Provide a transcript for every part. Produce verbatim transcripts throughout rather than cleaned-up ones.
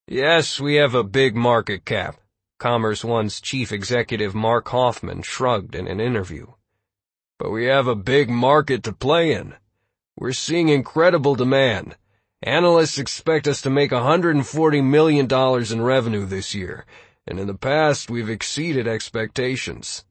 Yes, we have a big market cap. Commerce One's chief executive Mark Hoffman shrugged in an interview. But we have a big market to play in. We're seeing incredible demand. Analysts expect us to make one hundred forty million dollars in revenue this year, and in the past we've exceeded expectations.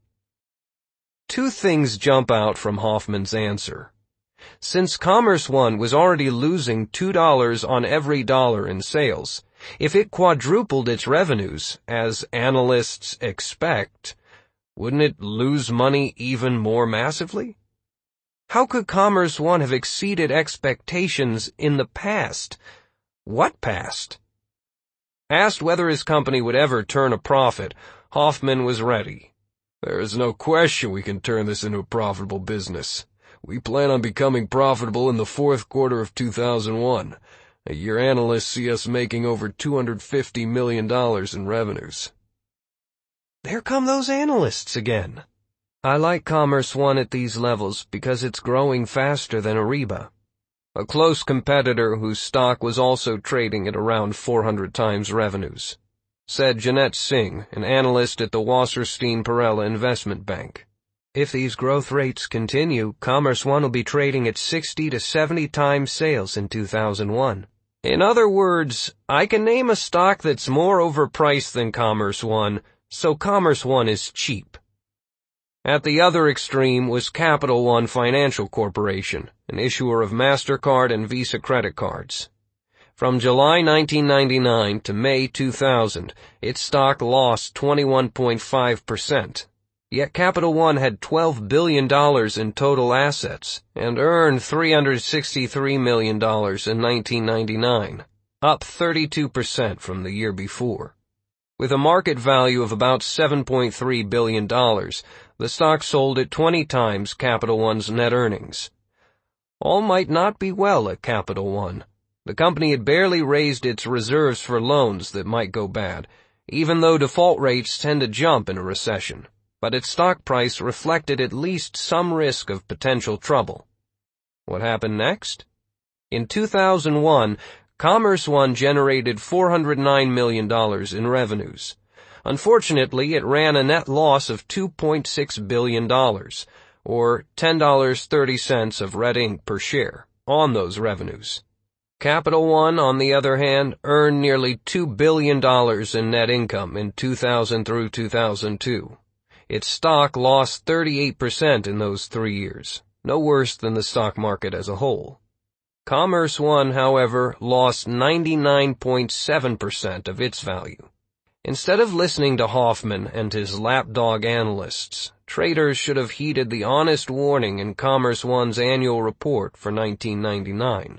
Two things jump out from Hoffman's answer. Since Commerce One was already losing two dollars on every dollar in sales, if it quadrupled its revenues, as analysts expect, wouldn't it lose money even more massively? How could Commerce One have exceeded expectations in the past? What past? Asked whether his company would ever turn a profit, Hoffman was ready. There is no question we can turn this into a profitable business. We plan on becoming profitable in the fourth quarter of two thousand one. A year analysts see us making over two hundred fifty million dollars in revenues. There come those analysts again. I like Commerce One at these levels because it's growing faster than Ariba, a close competitor whose stock was also trading at around four hundred times revenues, said Jeanette Singh, an analyst at the Wasserstein Perella Investment Bank. If these growth rates continue, Commerce One will be trading at sixty to seventy times sales in two thousand one. In other words, I can name a stock that's more overpriced than Commerce One, so Commerce One is cheap. At the other extreme was Capital One Financial Corporation, an issuer of MasterCard and Visa credit cards. From July nineteen ninety-nine to May two thousand, its stock lost twenty-one point five percent. Yet Capital One had twelve billion dollars in total assets and earned three hundred sixty-three million dollars in nineteen ninety-nine, up thirty-two percent from the year before. With a market value of about seven point three billion dollars, the stock sold at twenty times Capital One's net earnings. All might not be well at Capital One. The company had barely raised its reserves for loans that might go bad, even though default rates tend to jump in a recession. But its stock price reflected at least some risk of potential trouble. What happened next? In two thousand one, Commerce One generated four hundred nine million dollars in revenues. Unfortunately, it ran a net loss of two point six billion dollars, or ten dollars and thirty cents of red ink per share, on those revenues. Capital One, on the other hand, earned nearly two billion dollars in net income in two thousand through two thousand two. Its stock lost thirty-eight percent in those three years, no worse than the stock market as a whole. Commerce One, however, lost ninety-nine point seven percent of its value. Instead of listening to Hoffman and his lapdog analysts, traders should have heeded the honest warning in Commerce One's annual report for nineteen ninety-nine.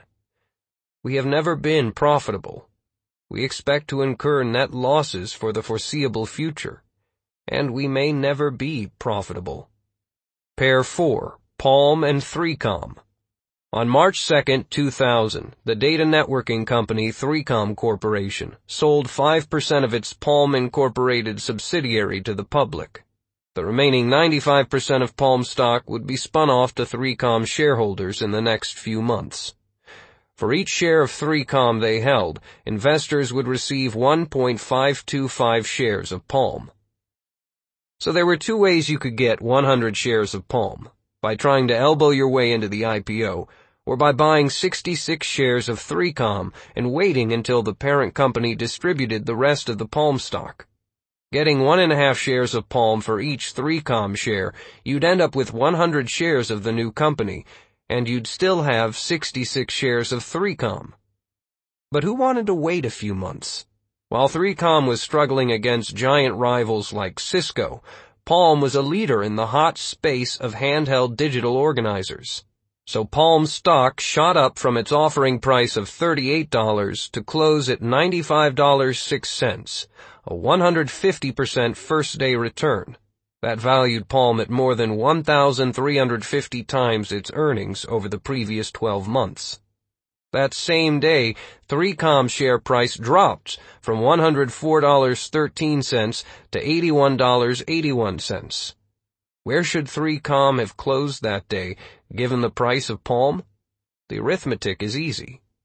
We have never been profitable. We expect to incur net losses for the foreseeable future, and we may never be profitable. Pair four, Palm and three com. On March second, two thousand, the data networking company three com Corporation sold five percent of its Palm Incorporated subsidiary to the public. The remaining ninety-five percent of Palm stock would be spun off to three com shareholders in the next few months. For each share of three com they held, investors would receive one point five two five shares of Palm. So there were two ways you could get one hundred shares of Palm: by trying to elbow your way into the I P O, or by buying sixty-six shares of three com and waiting until the parent company distributed the rest of the Palm stock. Getting one and a half shares of Palm for each three com share, you'd end up with one hundred shares of the new company, and you'd still have sixty-six shares of three com. But who wanted to wait a few months? While three com was struggling against giant rivals like Cisco, Palm was a leader in the hot space of handheld digital organizers. So Palm stock shot up from its offering price of thirty-eight dollars to close at ninety-five dollars and six cents, a one hundred fifty percent first-day return. That valued Palm at more than one thousand three hundred fifty times its earnings over the previous twelve months. That same day, three com share price dropped from one hundred four dollars and thirteen cents to eighty-one dollars and eighty-one cents. Where should three com have closed that day, given the price of Palm? The arithmetic is easy.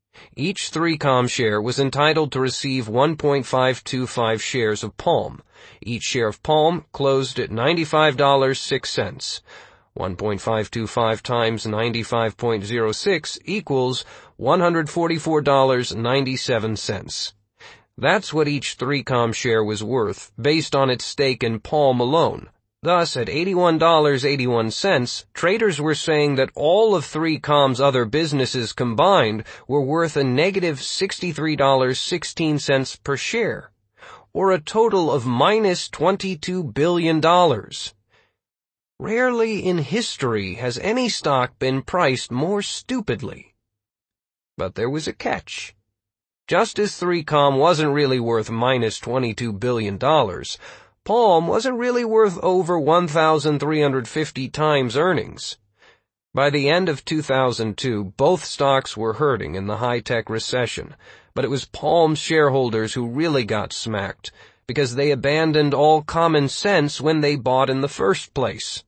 Each three com share was entitled to receive one point five two five shares of Palm. Each share of Palm closed at ninety-five dollars and six cents. one point five two five times ninety-five point zero six equals one hundred forty-four dollars and ninety-seven cents. That's what each three com share was worth, based on its stake in Palm alone. Thus, at eighty-one dollars and eighty-one cents, traders were saying that all of three com's other businesses combined were worth a negative sixty-three dollars and sixteen cents per share, or a total of minus twenty-two billion dollars. Rarely in history has any stock been priced more stupidly. But there was a catch. Just as three com wasn't really worth minus twenty-two billion dollars, Palm wasn't really worth over one thousand three hundred fifty times earnings. By the end of two thousand two, both stocks were hurting in the high-tech recession, but it was Palm's shareholders who really got smacked, because they abandoned all common sense when they bought in the first place.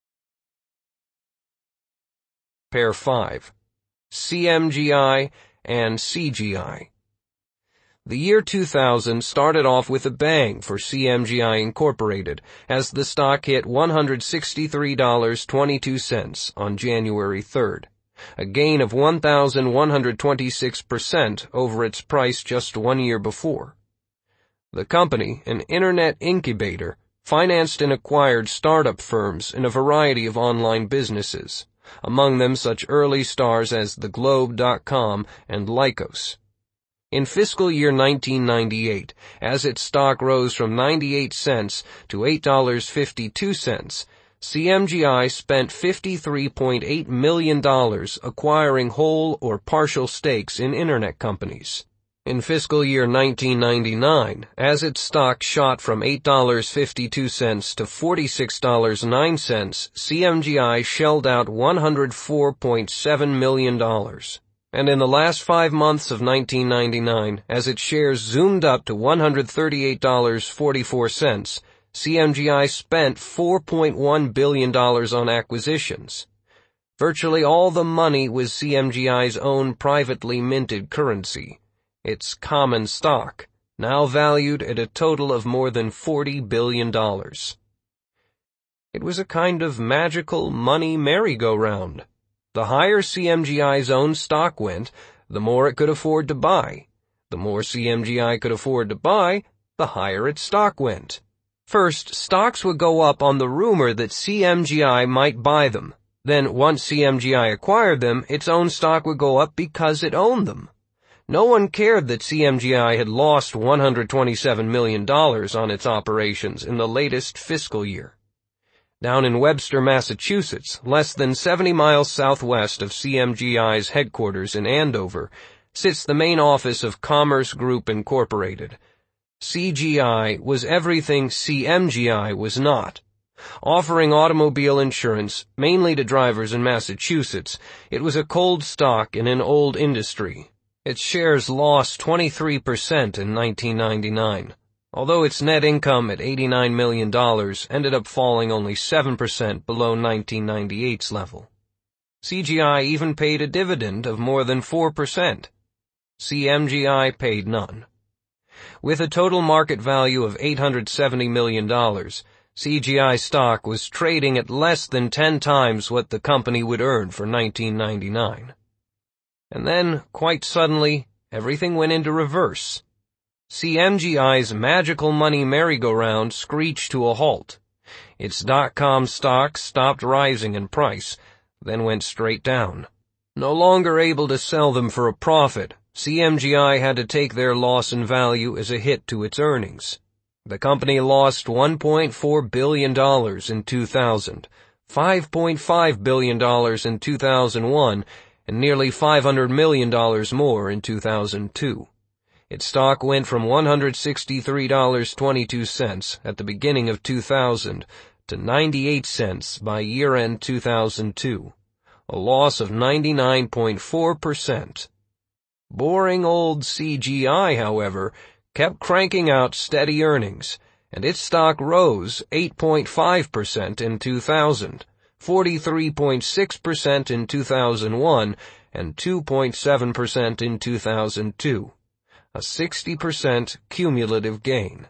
Pair five. C M G I and C G I. The year two thousand started off with a bang for C M G I Incorporated, as the stock hit one hundred sixty-three dollars and twenty-two cents on January third, a gain of one thousand one hundred twenty-six percent over its price just one year before. The company, an internet incubator, financed and acquired startup firms in a variety of online businesses, among them such early stars as The Globe dot com and Lycos. In fiscal year nineteen ninety-eight, as its stock rose from ninety-eight cents to eight dollars and fifty-two cents, C M G I spent fifty-three point eight million dollars acquiring whole or partial stakes in internet companies. In fiscal year nineteen ninety-nine, as its stock shot from eight dollars and fifty-two cents to forty-six dollars and nine cents, C M G I shelled out one hundred four point seven million dollars. And in the last five months of nineteen ninety-nine, as its shares zoomed up to one hundred thirty-eight dollars and forty-four cents, C M G I spent four point one billion dollars on acquisitions. Virtually all the money was C M G I's own privately minted currency, its common stock, now valued at a total of more than forty billion dollars. It was a kind of magical money merry-go-round. The higher C M G I's own stock went, the more it could afford to buy. The more C M G I could afford to buy, the higher its stock went. First, stocks would go up on the rumor that C M G I might buy them. Then, once C M G I acquired them, its own stock would go up because it owned them. No one cared that C M G I had lost one hundred twenty-seven million dollars on its operations in the latest fiscal year. Down in Webster, Massachusetts, less than seventy miles southwest of C M G I's headquarters in Andover, sits the main office of Commerce Group Incorporated. C G I was everything C M G I was not. Offering automobile insurance, mainly to drivers in Massachusetts, it was a cold stock in an old industry. Its shares lost twenty-three percent in nineteen ninety-nine. Although its net income at eighty-nine million dollars ended up falling only seven percent below nineteen ninety-eight's level. C G I even paid a dividend of more than four percent. C M G I paid none. With a total market value of eight hundred seventy million dollars, C G I stock was trading at less than ten times what the company would earn for nineteen ninety-nine. And then, quite suddenly, everything went into reverse. C M G I's magical money merry-go-round screeched to a halt. Its dot-com stock stopped rising in price, then went straight down. No longer able to sell them for a profit, C M G I had to take their loss in value as a hit to its earnings. The company lost one point four billion dollars in two thousand, five point five billion dollars in two thousand one, and nearly five hundred million dollars more in two thousand two. Its stock went from one hundred sixty-three dollars and twenty-two cents at the beginning of two thousand to ninety-eight cents by year-end two thousand two, a loss of ninety-nine point four percent. Boring old C G I, however, kept cranking out steady earnings, and its stock rose eight point five percent in two thousand, forty-three point six percent in two thousand one, and two point seven percent in two thousand two, a sixty percent cumulative gain.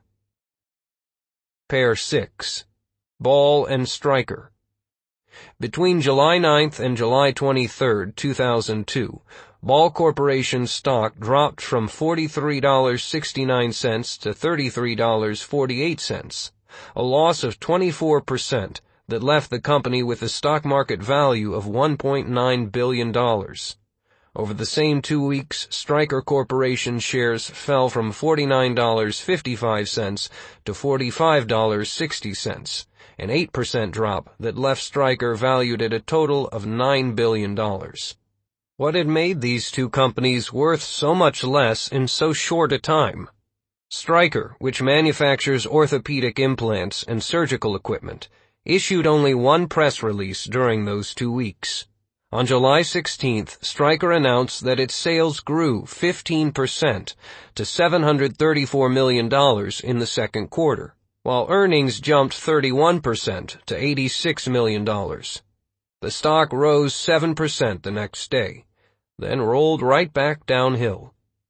Pair six. Ball and Stryker. Between July ninth and July twenty-third, two thousand two, Ball Corporation stock dropped from forty-three dollars and sixty-nine cents to thirty-three dollars and forty-eight cents, a loss of twenty-four percent that left the company with a stock market value of one point nine billion dollars. Over the same two weeks, Stryker Corporation shares fell from forty-nine dollars and fifty-five cents to forty-five dollars and sixty cents, an eight percent drop that left Stryker valued at a total of nine billion dollars. What had made these two companies worth so much less in so short a time? Stryker, which manufactures orthopedic implants and surgical equipment, issued only one press release during those two weeks. On July sixteenth, Stryker announced that its sales grew fifteen percent to seven hundred thirty-four million dollars in the second quarter, while earnings jumped thirty-one percent to eighty-six million dollars. The stock rose seven percent the next day, then rolled right back downhill.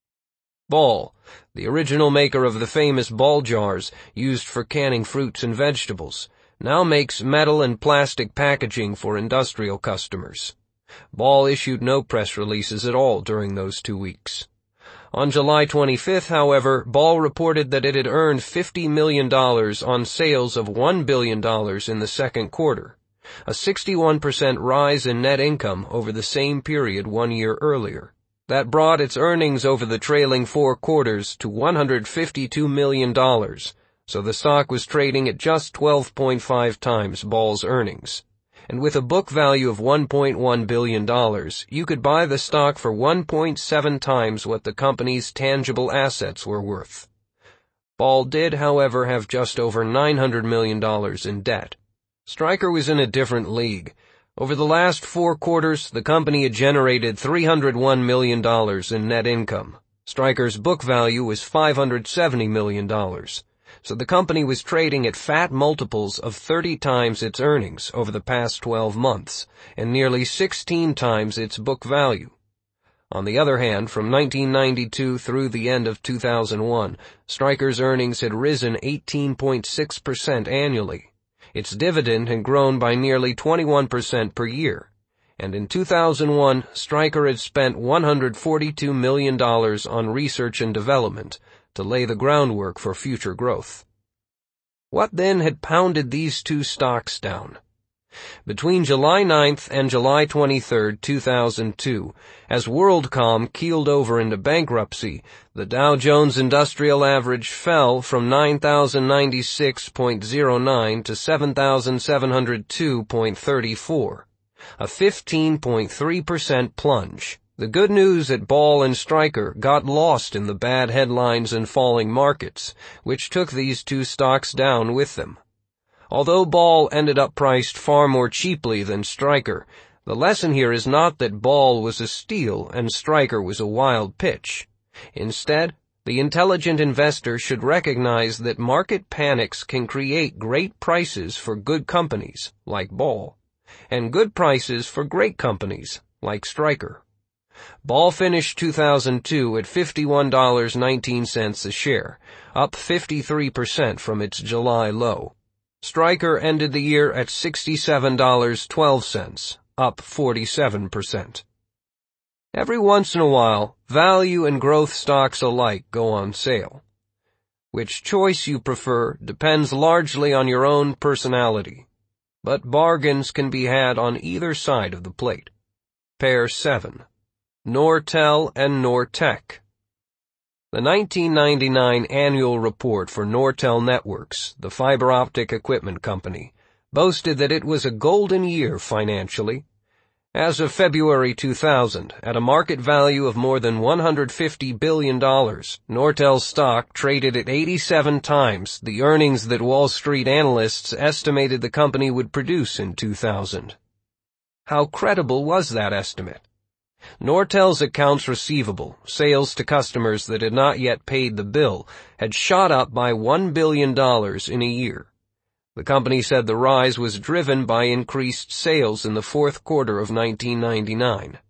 Ball, the original maker of the famous Ball jars used for canning fruits and vegetables, now makes metal and plastic packaging for industrial customers. Ball issued no press releases at all during those two weeks. On July twenty-fifth, however, Ball reported that it had earned fifty million dollars on sales of one billion dollars in the second quarter, a sixty-one percent rise in net income over the same period one year earlier. That brought its earnings over the trailing four quarters to one hundred fifty-two million dollars, so the stock was trading at just twelve point five times Ball's earnings. And with a book value of one point one billion dollars, you could buy the stock for one point seven times what the company's tangible assets were worth. Ball did, however, have just over nine hundred million dollars in debt. Stryker was in a different league. Over the last four quarters, the company had generated three hundred one million dollars in net income. Stryker's book value was five hundred seventy million dollars. So the company was trading at fat multiples of thirty times its earnings over the past twelve months, and nearly sixteen times its book value. On the other hand, from nineteen ninety-two through the end of two thousand one, Stryker's earnings had risen eighteen point six percent annually. Its dividend had grown by nearly twenty-one percent per year, and in two thousand one, Stryker had spent one hundred forty-two million dollars on research and development to lay the groundwork for future growth. What then had pounded these two stocks down? Between July ninth and July twenty-third, two thousand two, as WorldCom keeled over into bankruptcy, the Dow Jones Industrial Average fell from nine thousand ninety-six point zero nine to seven thousand seven hundred two point three four, a fifteen point three percent plunge. The good news at Ball and Stryker got lost in the bad headlines and falling markets, which took these two stocks down with them. Although Ball ended up priced far more cheaply than Stryker, the lesson here is not that Ball was a steal and Stryker was a wild pitch. Instead, the intelligent investor should recognize that market panics can create great prices for good companies, like Ball, and good prices for great companies, like Stryker. Ball finished two thousand two at fifty-one dollars and nineteen cents a share, up fifty-three percent from its July low. Stryker ended the year at sixty-seven dollars and twelve cents, up forty-seven percent. Every once in a while, value and growth stocks alike go on sale. Which choice you prefer depends largely on your own personality, but bargains can be had on either side of the plate. Pair seven. Nortel and Nortec. The nineteen ninety-nine annual report for Nortel Networks, the fiber optic equipment company, boasted that it was a golden year financially. As of February two thousand, at a market value of more than one hundred fifty billion dollars, Nortel's stock traded at eighty-seven times the earnings that Wall Street analysts estimated the company would produce in two thousand. How credible was that estimate? Nortel's accounts receivable, sales to customers that had not yet paid the bill, had shot up by one billion dollars in a year. The company said the rise was driven by increased sales in the fourth quarter of nineteen ninety-nine.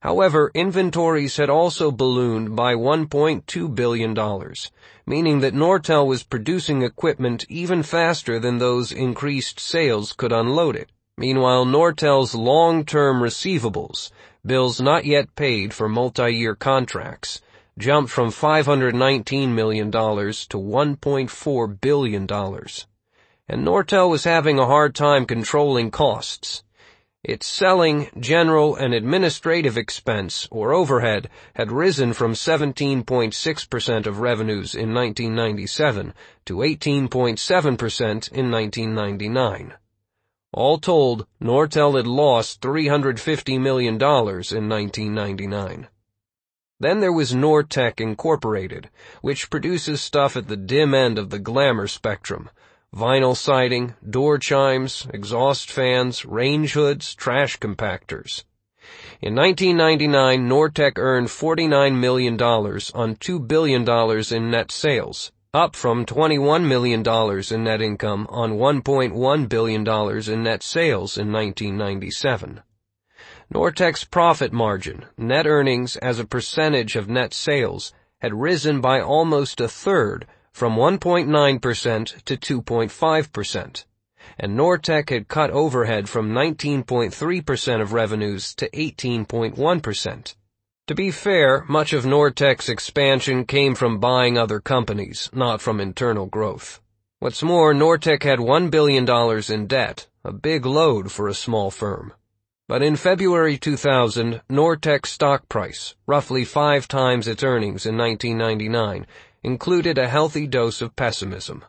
However, inventories had also ballooned by one point two billion dollars, meaning that Nortel was producing equipment even faster than those increased sales could unload it. Meanwhile, Nortel's long-term receivables, bills not yet paid for multi-year contracts, jumped from five hundred nineteen million dollars to one point four billion dollars. And Nortel was having a hard time controlling costs. Its selling, general, and administrative expense, or overhead, had risen from seventeen point six percent of revenues in nineteen ninety-seven to eighteen point seven percent in nineteen ninety-nine. All told, Nortel had lost three hundred fifty million dollars in nineteen ninety-nine. Then there was Nortech Incorporated, which produces stuff at the dim end of the glamour spectrum: vinyl siding, door chimes, exhaust fans, range hoods, trash compactors. In nineteen ninety-nine, Nortech earned forty-nine million dollars on two billion dollars in net sales, up from twenty-one million dollars in net income on one point one billion dollars in net sales in nineteen ninety-seven. Nortech's profit margin, net earnings as a percentage of net sales, had risen by almost a third, from one point nine percent to two point five percent, and Nortech had cut overhead from nineteen point three percent of revenues to eighteen point one percent. To be fair, much of Nortech's expansion came from buying other companies, not from internal growth. What's more, Nortech had one billion dollars in debt, a big load for a small firm. But in February two thousand, Nortech's stock price, roughly five times its earnings in nineteen ninety-nine, included a healthy dose of pessimism.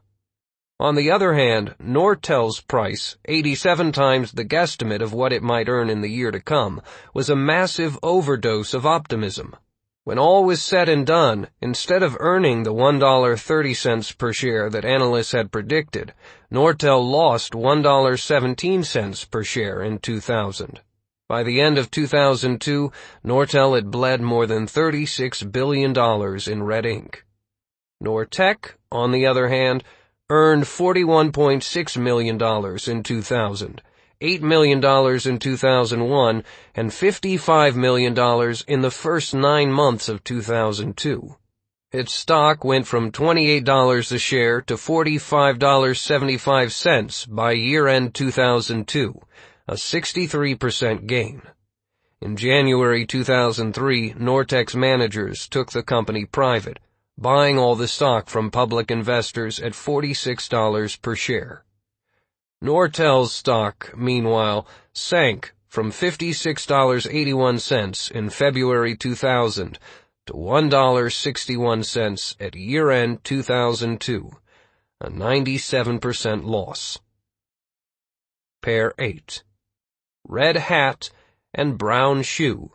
On the other hand, Nortel's price, eighty-seven times the guesstimate of what it might earn in the year to come, was a massive overdose of optimism. When all was said and done, instead of earning the one dollar and thirty cents per share that analysts had predicted, Nortel lost one dollar and seventeen cents per share in two thousand. By the end of two thousand two, Nortel had bled more than thirty-six billion dollars in red ink. Nortech, on the other hand, earned forty-one point six million dollars in two thousand, eight million dollars in two thousand one, and fifty-five million dollars in the first nine months of two thousand two. Its stock went from twenty-eight dollars a share to forty-five dollars and seventy-five cents by year-end two thousand two, a sixty-three percent gain. In January two thousand three, Nortech's managers took the company private, buying all the stock from public investors at forty-six dollars per share. Nortel's stock, meanwhile, sank from fifty-six dollars and eighty-one cents in February two thousand to one dollar and sixty-one cents at year-end two thousand two, a ninety-seven percent loss. Pair eight. Red Hat and Brown Shoe.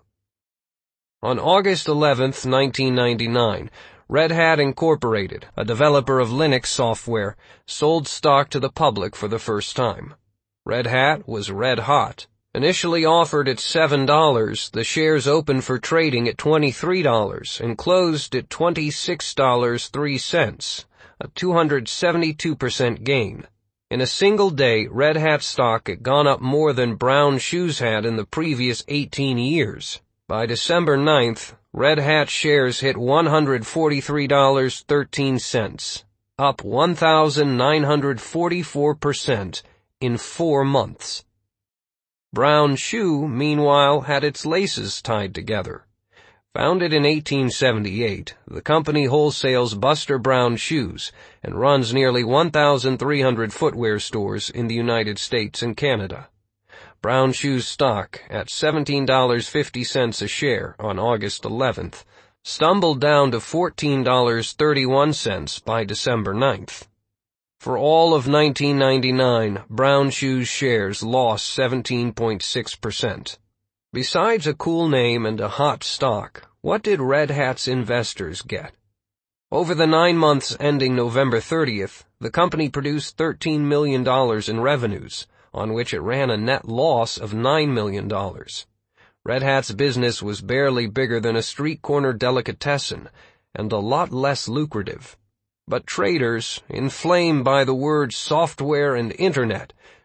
On August eleventh, nineteen ninety-nine, Red Hat Incorporated, a developer of Linux software, sold stock to the public for the first time. Red Hat was red hot. Initially offered at seven dollars, the shares opened for trading at twenty-three dollars and closed at twenty-six dollars and three cents, a two hundred seventy-two percent gain. In a single day, Red Hat stock had gone up more than Brown Shoes had in the previous eighteen years. By December ninth, Red Hat shares hit one hundred forty-three dollars and thirteen cents, up one thousand nine hundred forty-four percent in four months. Brown Shoe, meanwhile, had its laces tied together. Founded in eighteen seventy-eight, the company wholesales Buster Brown shoes and runs nearly one thousand three hundred footwear stores in the United States and Canada. Brown Shoes stock, at seventeen dollars and fifty cents a share on August eleventh, stumbled down to fourteen dollars and thirty-one cents by December ninth. For all of nineteen ninety-nine, Brown Shoes shares lost seventeen point six percent. Besides a cool name and a hot stock, what did Red Hat's investors get? Over the nine months ending November thirtieth, the company produced thirteen million dollars in revenues, on which it ran a net loss of nine million dollars. Red Hat's business was barely bigger than a street corner delicatessen, and a lot less lucrative. But traders, inflamed by the words software and internet,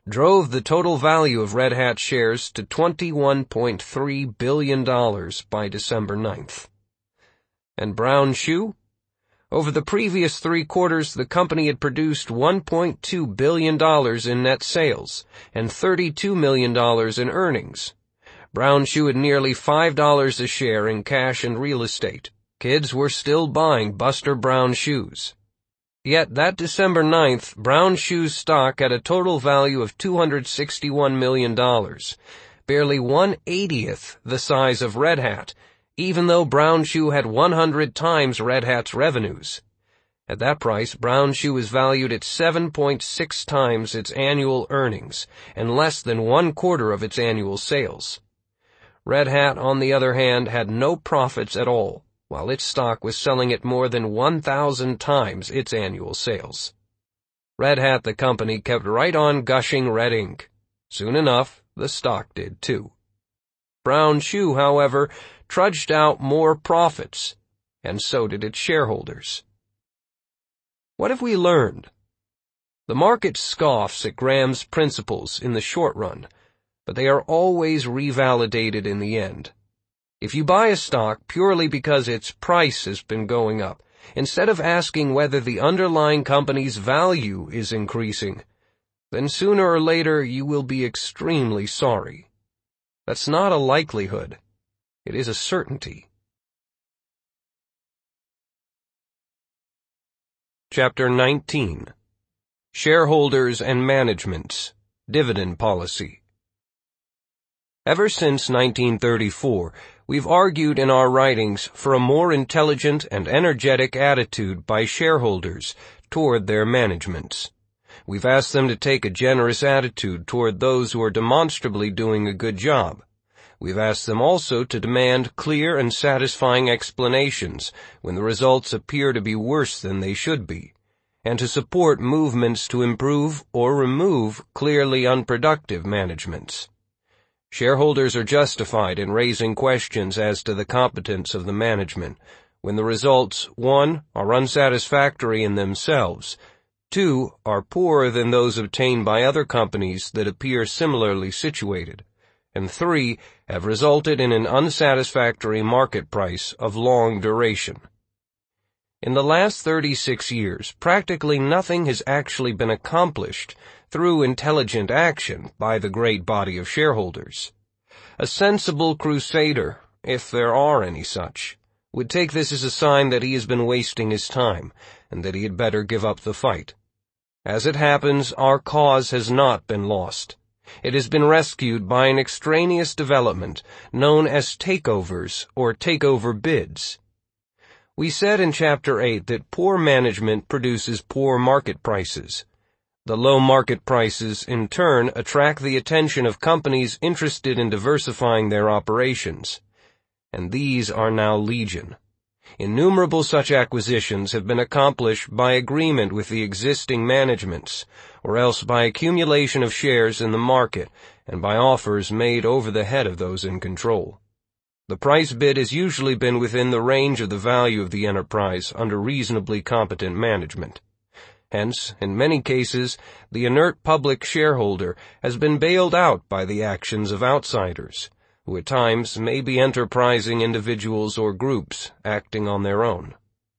drove the total value of Red Hat shares to twenty-one point three billion dollars by December ninth. And Brown Shoe? Over the previous three quarters, the company had produced one point two billion dollars in net sales and thirty-two million dollars in earnings. Brown Shoe had nearly five dollars a share in cash and real estate. Kids were still buying Buster Brown shoes. Yet that December ninth, Brown Shoe's stock had a total value of two hundred sixty-one million dollars, barely one eightieth the size of Red Hat, even though Brown Shoe had one hundred times Red Hat's revenues. At that price, Brown Shoe is valued at seven point six times its annual earnings and less than one quarter of its annual sales. Red Hat, on the other hand, had no profits at all, while its stock was selling at more than one thousand times its annual sales. Red Hat, the company, kept right on gushing red ink. Soon enough, the stock did too. Brown Shoe, however, trudged out more profits, and so did its shareholders. What have we learned? The market scoffs at Graham's principles in the short run, but they are always revalidated in the end. If you buy a stock purely because its price has been going up, instead of asking whether the underlying company's value is increasing, then sooner or later you will be extremely sorry. That's not a likelihood. It is a certainty. Chapter nineteen. Shareholders and Management's Dividend Policy. Ever since nineteen thirty-four, we've argued in our writings for a more intelligent and energetic attitude by shareholders toward their managements. We've asked them to take a generous attitude toward those who are demonstrably doing a good job. We've asked them also to demand clear and satisfying explanations when the results appear to be worse than they should be, and to support movements to improve or remove clearly unproductive managements. Shareholders are justified in raising questions as to the competence of the management when the results, one, are unsatisfactory in themselves, two, are poorer than those obtained by other companies that appear similarly situated, and three, have resulted in an unsatisfactory market price of long duration. In the last thirty-six years, practically nothing has actually been accomplished through intelligent action by the great body of shareholders. A sensible crusader, if there are any such, would take this as a sign that he has been wasting his time, and that he had better give up the fight. As it happens, our cause has not been lost. It has been rescued by an extraneous development known as takeovers or takeover bids. We said in Chapter eight that poor management produces poor market prices. The low market prices, in turn, attract the attention of companies interested in diversifying their operations. And these are now legion. Innumerable such acquisitions have been accomplished by agreement with the existing managements, or else by accumulation of shares in the market and by offers made over the head of those in control. The price bid has usually been within the range of the value of the enterprise under reasonably competent management. Hence, in many cases, the inert public shareholder has been bailed out by the actions of outsiders, who at times may be enterprising individuals or groups acting on their own.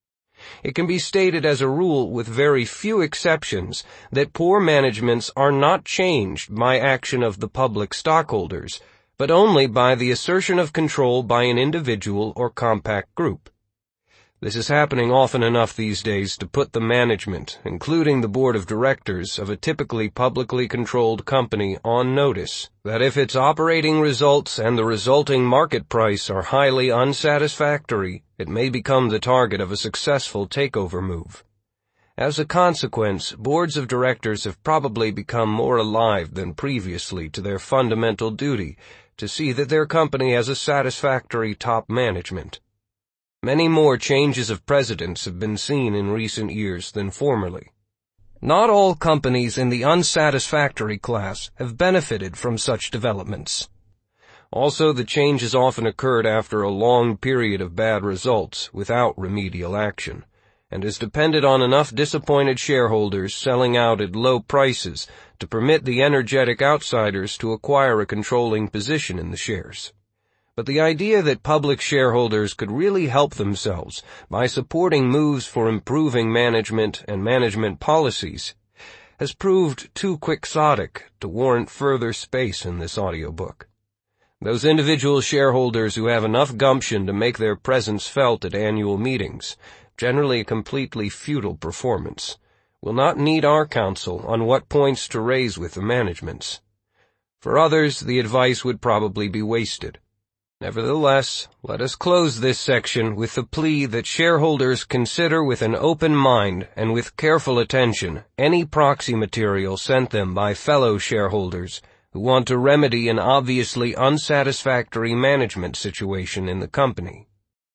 It can be stated as a rule, with very few exceptions, that poor managements are not changed by action of the public stockholders, but only by the assertion of control by an individual or compact group. This is happening often enough these days to put the management, including the board of directors of a typically publicly controlled company, on notice that if its operating results and the resulting market price are highly unsatisfactory, it may become the target of a successful takeover move. As a consequence, boards of directors have probably become more alive than previously to their fundamental duty to see that their company has a satisfactory top management. Many more changes of presidents have been seen in recent years than formerly. Not all companies in the unsatisfactory class have benefited from such developments. Also, the changes often occurred after a long period of bad results without remedial action, and has depended on enough disappointed shareholders selling out at low prices to permit the energetic outsiders to acquire a controlling position in the shares. But the idea that public shareholders could really help themselves by supporting moves for improving management and management policies has proved too quixotic to warrant further space in this audiobook. Those individual shareholders who have enough gumption to make their presence felt at annual meetings, generally a completely futile performance, will not need our counsel on what points to raise with the managements. For others, the advice would probably be wasted. Nevertheless, let us close this section with the plea that shareholders consider with an open mind and with careful attention any proxy material sent them by fellow shareholders who want to remedy an obviously unsatisfactory management situation in the company.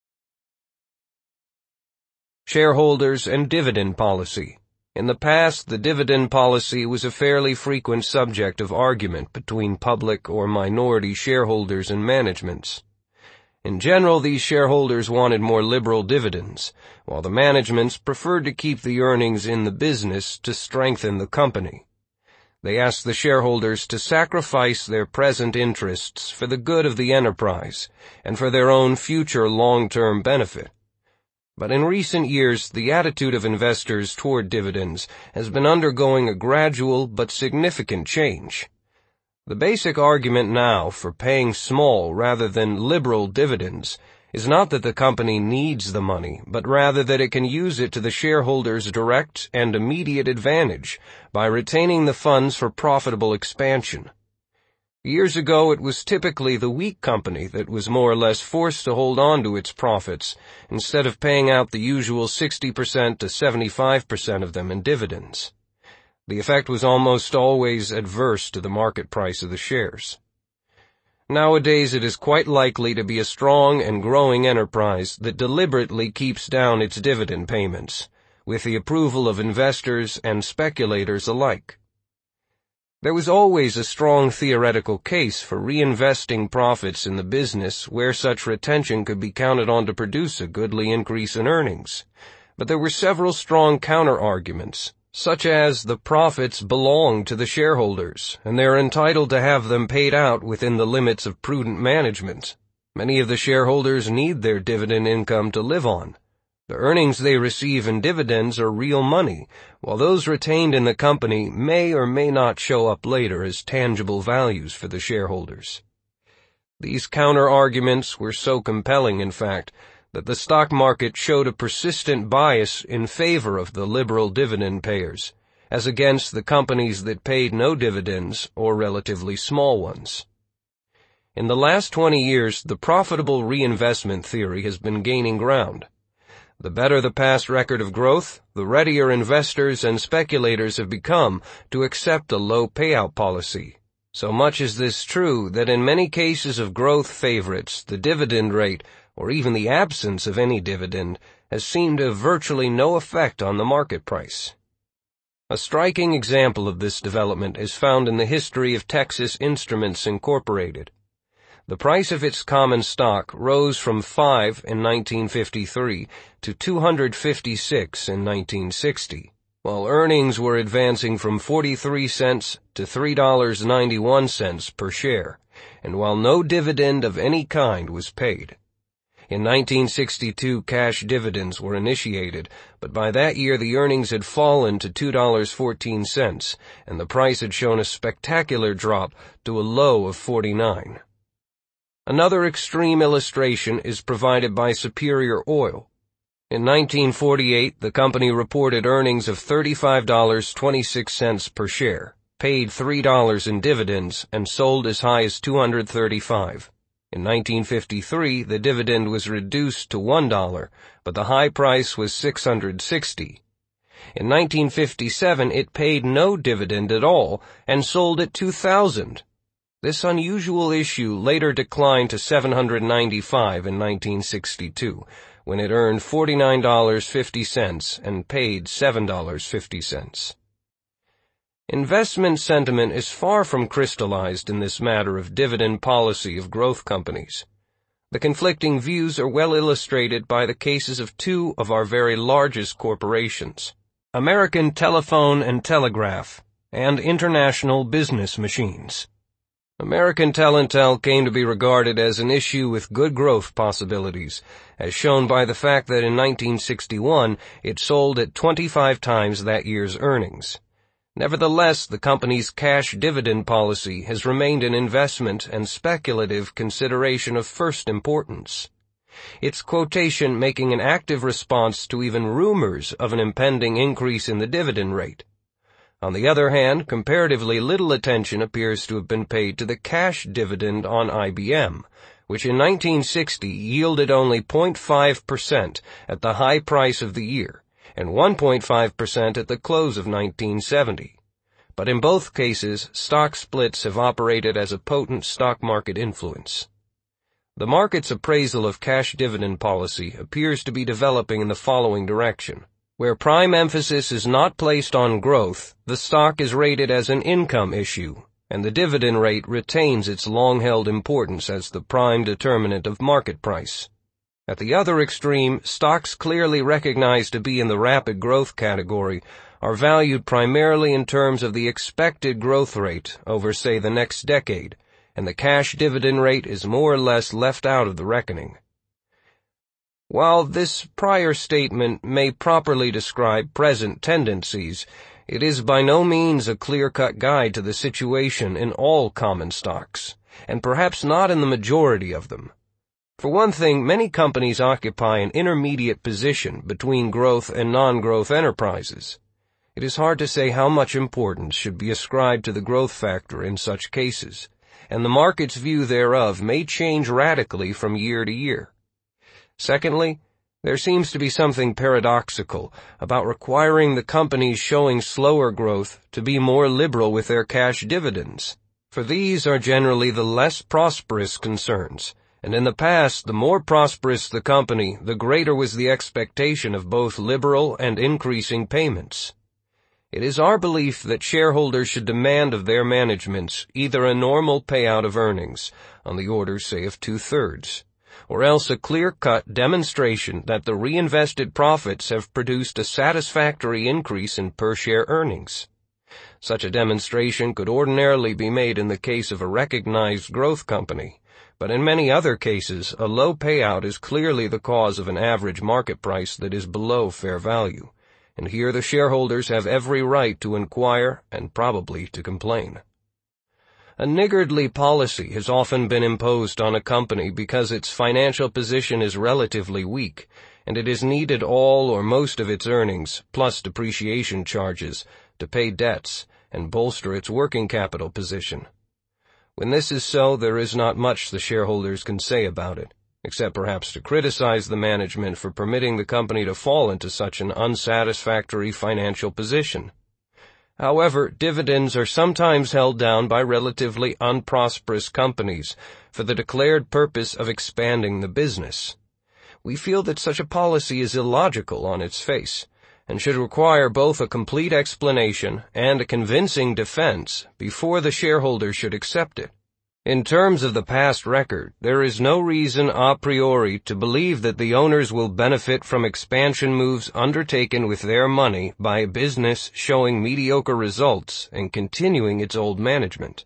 Shareholders and dividend policy. In the past, the dividend policy was a fairly frequent subject of argument between public or minority shareholders and managements. In general, these shareholders wanted more liberal dividends, while the managements preferred to keep the earnings in the business to strengthen the company. They asked the shareholders to sacrifice their present interests for the good of the enterprise and for their own future long-term benefit. But in recent years, the attitude of investors toward dividends has been undergoing a gradual but significant change. The basic argument now for paying small rather than liberal dividends is not that the company needs the money, but rather that it can use it to the shareholders' direct and immediate advantage by retaining the funds for profitable expansion. Years ago, it was typically the weak company that was more or less forced to hold on to its profits instead of paying out the usual sixty percent to seventy-five percent of them in dividends. The effect was almost always adverse to the market price of the shares. Nowadays, it is quite likely to be a strong and growing enterprise that deliberately keeps down its dividend payments, with the approval of investors and speculators alike. There was always a strong theoretical case for reinvesting profits in the business where such retention could be counted on to produce a goodly increase in earnings. But there were several strong counter-arguments, such as the profits belong to the shareholders, and they are entitled to have them paid out within the limits of prudent management. Many of the shareholders need their dividend income to live on. The earnings they receive in dividends are real money, while those retained in the company may or may not show up later as tangible values for the shareholders. These counter-arguments were so compelling, in fact, that the stock market showed a persistent bias in favor of the liberal dividend payers, as against the companies that paid no dividends or relatively small ones. In the last twenty years, the profitable reinvestment theory has been gaining ground. The better the past record of growth, the readier investors and speculators have become to accept a low payout policy. So much is this true that in many cases of growth favorites, the dividend rate, or even the absence of any dividend, has seemed to have virtually no effect on the market price. A striking example of this development is found in the history of Texas Instruments Incorporated. The price of its common stock rose from five in nineteen fifty-three to two hundred fifty-six in nineteen sixty, while earnings were advancing from forty-three cents to three dollars and ninety-one cents per share, and while no dividend of any kind was paid. In nineteen sixty-two, cash dividends were initiated, but by that year the earnings had fallen to two dollars and fourteen cents, and the price had shown a spectacular drop to a low of forty-nine. Another extreme illustration is provided by Superior Oil. In nineteen forty-eight, the company reported earnings of thirty-five dollars and twenty-six cents per share, paid three dollars in dividends, and sold as high as two hundred thirty-five dollars. In nineteen fifty-three, the dividend was reduced to one dollar, but the high price was six hundred sixty dollars. In nineteen fifty-seven, it paid no dividend at all and sold at two thousand dollars. This unusual issue later declined to seven hundred ninety-five dollars in nineteen sixty-two, when it earned forty-nine dollars and fifty cents and paid seven dollars and fifty cents. Investment sentiment is far from crystallized in this matter of dividend policy of growth companies. The conflicting views are well illustrated by the cases of two of our very largest corporations, American Telephone and Telegraph, and International Business Machines. American Telentel came to be regarded as an issue with good growth possibilities, as shown by the fact that in nineteen sixty-one it sold at twenty-five times that year's earnings. Nevertheless, the company's cash dividend policy has remained an investment and speculative consideration of first importance, its quotation making an active response to even rumors of an impending increase in the dividend rate. On the other hand, comparatively little attention appears to have been paid to the cash dividend on I B M, which in nineteen sixty yielded only zero point five percent at the high price of the year, and one point five percent at the close of nineteen seventy. But in both cases, stock splits have operated as a potent stock market influence. The market's appraisal of cash dividend policy appears to be developing in the following direction. Where prime emphasis is not placed on growth, the stock is rated as an income issue, and the dividend rate retains its long-held importance as the prime determinant of market price. At the other extreme, stocks clearly recognized to be in the rapid growth category are valued primarily in terms of the expected growth rate over, say, the next decade, and the cash dividend rate is more or less left out of the reckoning. While this prior statement may properly describe present tendencies, it is by no means a clear-cut guide to the situation in all common stocks, and perhaps not in the majority of them. For one thing, many companies occupy an intermediate position between growth and non-growth enterprises. It is hard to say how much importance should be ascribed to the growth factor in such cases, and the market's view thereof may change radically from year to year. Secondly, there seems to be something paradoxical about requiring the companies showing slower growth to be more liberal with their cash dividends, for these are generally the less prosperous concerns, and in the past, the more prosperous the company, the greater was the expectation of both liberal and increasing payments. It is our belief that shareholders should demand of their managements either a normal payout of earnings, on the order, say, of two-thirds, or else a clear-cut demonstration that the reinvested profits have produced a satisfactory increase in per-share earnings. Such a demonstration could ordinarily be made in the case of a recognized growth company, but in many other cases, a low payout is clearly the cause of an average market price that is below fair value, and here the shareholders have every right to inquire and probably to complain. A niggardly policy has often been imposed on a company because its financial position is relatively weak, and it has needed all or most of its earnings, plus depreciation charges, to pay debts and bolster its working capital position. When this is so, there is not much the shareholders can say about it, except perhaps to criticize the management for permitting the company to fall into such an unsatisfactory financial position. However, dividends are sometimes held down by relatively unprosperous companies for the declared purpose of expanding the business. We feel that such a policy is illogical on its face, and should require both a complete explanation and a convincing defense before the shareholder should accept it. In terms of the past record, there is no reason a priori to believe that the owners will benefit from expansion moves undertaken with their money by a business showing mediocre results and continuing its old management.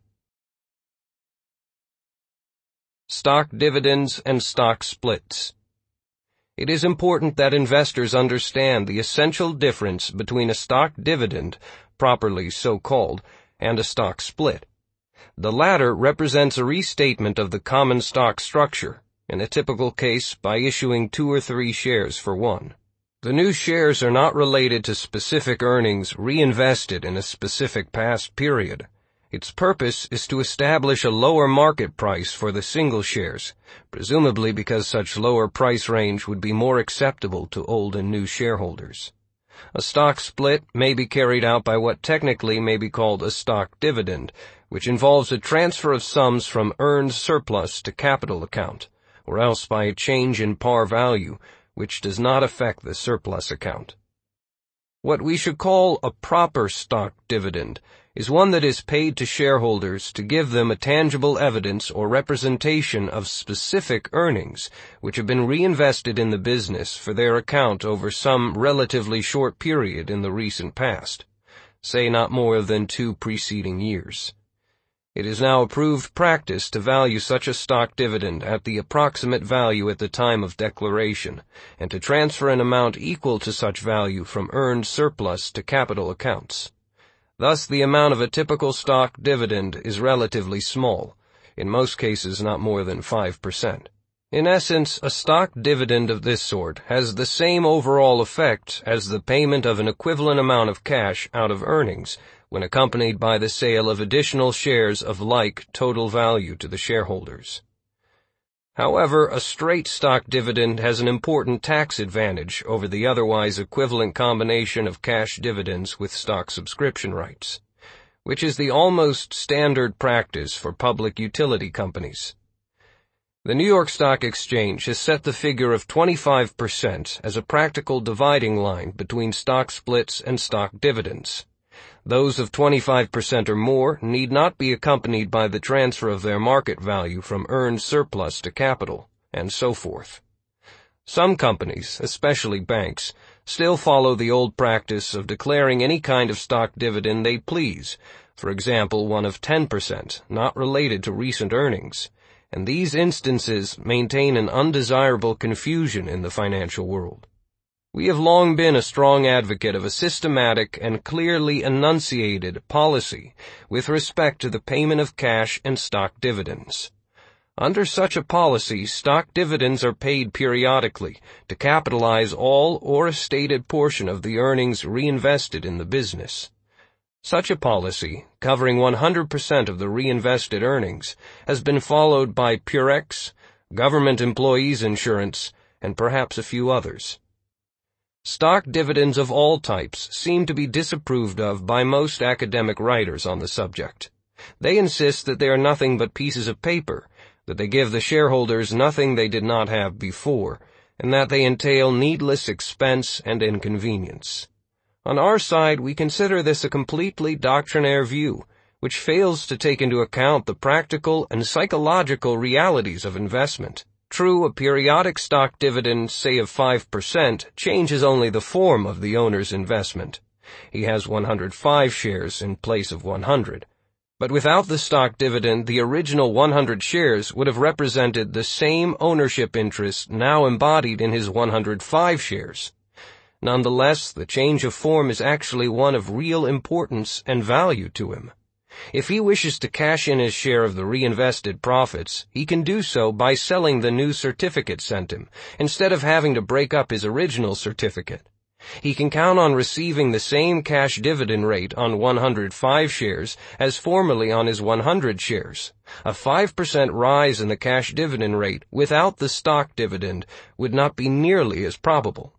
Stock dividends and stock splits. It is important that investors understand the essential difference between a stock dividend, properly so called, and a stock split. The latter represents a restatement of the common stock structure, in a typical case by issuing two or three shares for one. The new shares are not related to specific earnings reinvested in a specific past period. Its purpose is to establish a lower market price for the single shares, presumably because such lower price range would be more acceptable to old and new shareholders. A stock split may be carried out by what technically may be called a stock dividend, which involves a transfer of sums from earned surplus to capital account, or else by a change in par value, which does not affect the surplus account. What we should call a proper stock dividend is one that is paid to shareholders to give them a tangible evidence or representation of specific earnings which have been reinvested in the business for their account over some relatively short period in the recent past, say not more than two preceding years. It is now approved practice to value such a stock dividend at the approximate value at the time of declaration, and to transfer an amount equal to such value from earned surplus to capital accounts. Thus, the amount of a typical stock dividend is relatively small, in most cases not more than five percent. In essence, a stock dividend of this sort has the same overall effect as the payment of an equivalent amount of cash out of earnings, when accompanied by the sale of additional shares of like total value to the shareholders. However, a straight stock dividend has an important tax advantage over the otherwise equivalent combination of cash dividends with stock subscription rights, which is the almost standard practice for public utility companies. The New York Stock Exchange has set the figure of twenty-five percent as a practical dividing line between stock splits and stock dividends. Those of twenty-five percent or more need not be accompanied by the transfer of their market value from earned surplus to capital, and so forth. Some companies, especially banks, still follow the old practice of declaring any kind of stock dividend they please, for example one of ten percent, not related to recent earnings, and these instances maintain an undesirable confusion in the financial world. We have long been a strong advocate of a systematic and clearly enunciated policy with respect to the payment of cash and stock dividends. Under such a policy, stock dividends are paid periodically to capitalize all or a stated portion of the earnings reinvested in the business. Such a policy, covering one hundred percent of the reinvested earnings, has been followed by Purex, Government Employees Insurance, and perhaps a few others. Stock dividends of all types seem to be disapproved of by most academic writers on the subject. They insist that they are nothing but pieces of paper, that they give the shareholders nothing they did not have before, and that they entail needless expense and inconvenience. On our side, we consider this a completely doctrinaire view, which fails to take into account the practical and psychological realities of investment. True, a periodic stock dividend, say of five percent, changes only the form of the owner's investment. He has one hundred five shares in place of one hundred. But without the stock dividend, the original one hundred shares would have represented the same ownership interest now embodied in his one hundred five shares. Nonetheless, the change of form is actually one of real importance and value to him. If he wishes to cash in his share of the reinvested profits, he can do so by selling the new certificate sent him, instead of having to break up his original certificate. He can count on receiving the same cash dividend rate on one hundred five shares as formerly on his one hundred shares. A five percent rise in the cash dividend rate without the stock dividend would not be nearly as probable.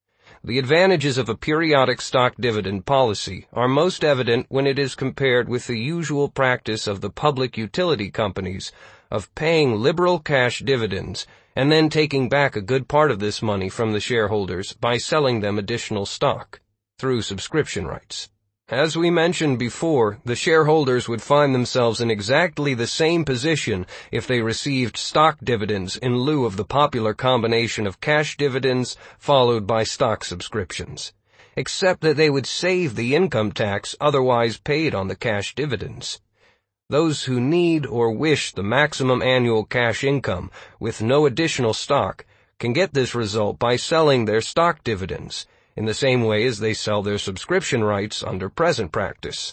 The advantages of a periodic stock dividend policy are most evident when it is compared with the usual practice of the public utility companies of paying liberal cash dividends and then taking back a good part of this money from the shareholders by selling them additional stock through subscription rights. As we mentioned before, the shareholders would find themselves in exactly the same position if they received stock dividends in lieu of the popular combination of cash dividends followed by stock subscriptions, except that they would save the income tax otherwise paid on the cash dividends. Those who need or wish the maximum annual cash income with no additional stock can get this result by selling their stock dividends, in the same way as they sell their subscription rights under present practice.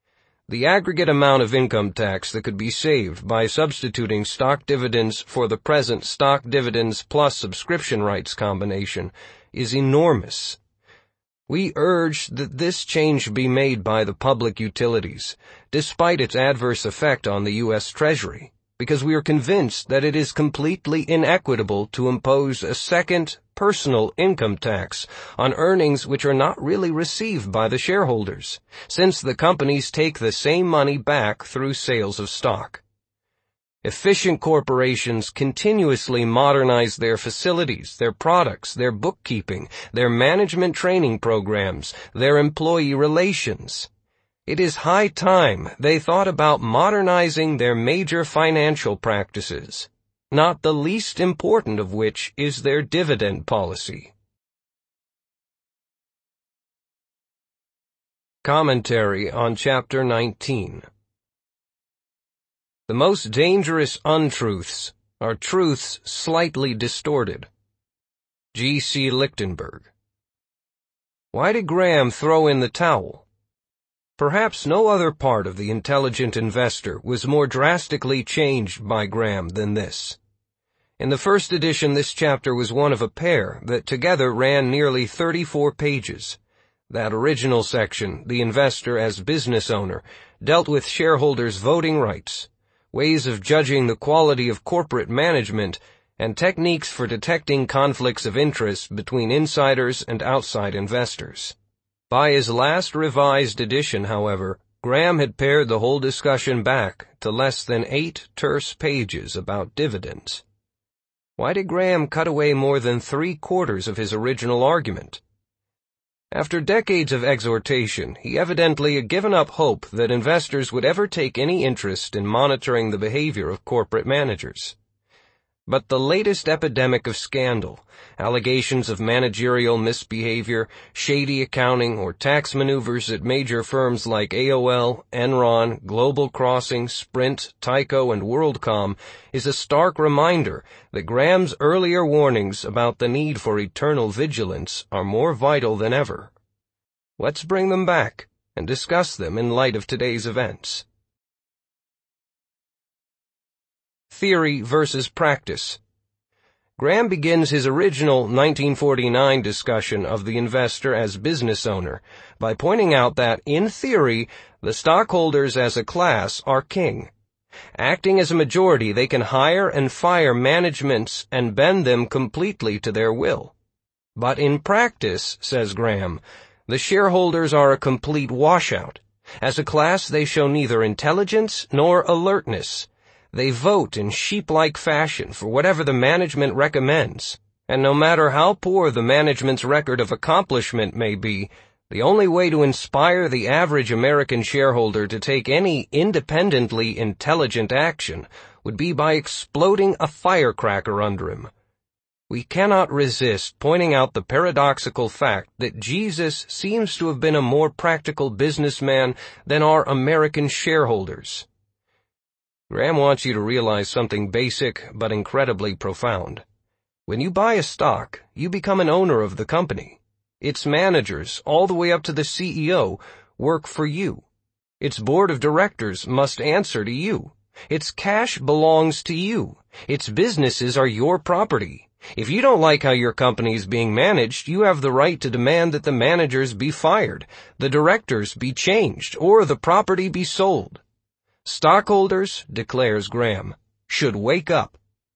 The aggregate amount of income tax that could be saved by substituting stock dividends for the present stock dividends plus subscription rights combination is enormous. We urge that this change be made by the public utilities, despite its adverse effect on the U S Treasury, because we are convinced that it is completely inequitable to impose a second personal income tax on earnings which are not really received by the shareholders, since the companies take the same money back through sales of stock. Efficient corporations continuously modernize their facilities, their products, their bookkeeping, their management training programs, their employee relations. It is high time they thought about modernizing their major financial practices, not the least important of which is their dividend policy. Commentary on Chapter nineteen. The most dangerous untruths are truths slightly distorted. G C Lichtenberg. Why did Graham throw in the towel? Perhaps no other part of The Intelligent Investor was more drastically changed by Graham than this. In the first edition, this chapter was one of a pair that together ran nearly thirty-four pages. That original section, The Investor as Business Owner, dealt with shareholders' voting rights, ways of judging the quality of corporate management, and techniques for detecting conflicts of interest between insiders and outside investors. By his last revised edition, however, Graham had pared the whole discussion back to less than eight terse pages about dividends. Why did Graham cut away more than three-quarters of his original argument? After decades of exhortation, he evidently had given up hope that investors would ever take any interest in monitoring the behavior of corporate managers. But the latest epidemic of scandal, allegations of managerial misbehavior, shady accounting, or tax maneuvers at major firms like A O L, Enron, Global Crossing, Sprint, Tyco, and WorldCom is a stark reminder that Graham's earlier warnings about the need for eternal vigilance are more vital than ever. Let's bring them back and discuss them in light of today's events. Theory versus practice. Graham begins his original nineteen forty-nine discussion of the investor as business owner by pointing out that, in theory, the stockholders as a class are king. Acting as a majority, they can hire and fire managements and bend them completely to their will. But in practice, says Graham, the shareholders are a complete washout. As a class, they show neither intelligence nor alertness. They vote in sheep-like fashion for whatever the management recommends, and no matter how poor the management's record of accomplishment may be, the only way to inspire the average American shareholder to take any independently intelligent action would be by exploding a firecracker under him. We cannot resist pointing out the paradoxical fact that Jesus seems to have been a more practical businessman than our American shareholders. Graham wants you to realize something basic but incredibly profound. When you buy a stock, you become an owner of the company. Its managers, all the way up to the C E O, work for you. Its board of directors must answer to you. Its cash belongs to you. Its businesses are your property. If you don't like how your company is being managed, you have the right to demand that the managers be fired, the directors be changed, or the property be sold. Stockholders, declares Graham, should wake up.